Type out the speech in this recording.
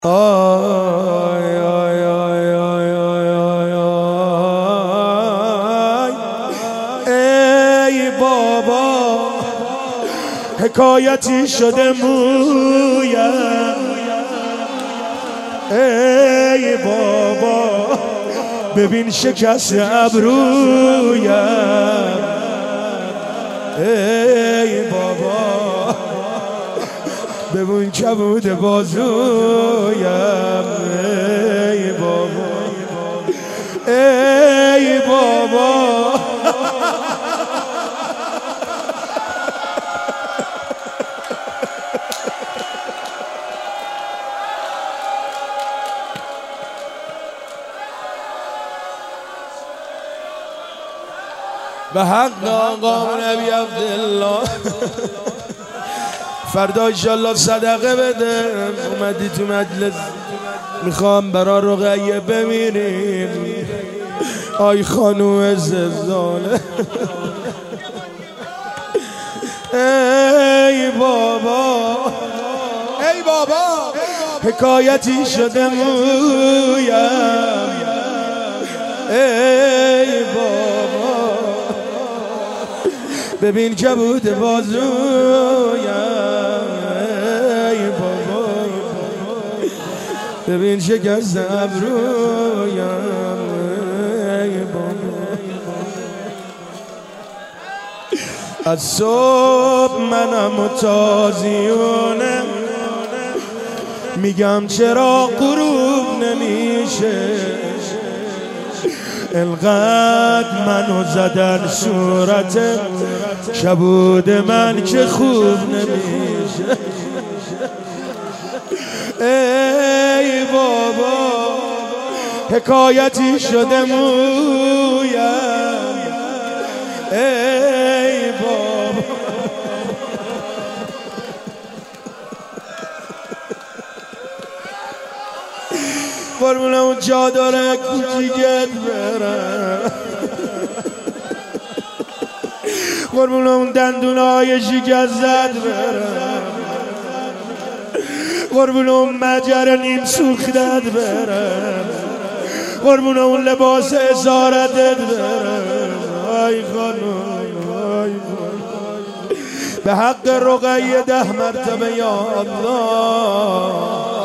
آی آی آی آی آی آی آی ای بابا حکایتی شده مویم ای بابا ببین شکست ابرویم ای بابا ببین کبود بازویم ای بابا ای بابا به حق آقا نبی عبدالله فردا انشالله صدقه بده. اومدی تو مجلس میخوام برا رقیه بمیریم. آی خانوم زلزاله ای بابا ای بابا حکایتی شده مویم ای بابا ببین که بود بازویم ای بابا ببین شکست ابرویم ای بابا از صبح منم و تازیونه میگم چرا غروب نمیشه القدر منو زدن صورت کبود من که خوب نمیشه ای بابا حکایتی شده مویم ای بابا قربون اون چادر کوچیکت برم قربون اون دندونای شکستت برم قربون اون مجر نیم سوختت برم قربون اون لباس اسارتت برم آی خانم آی خانم به حق رقیه 10 مرتبه یا الله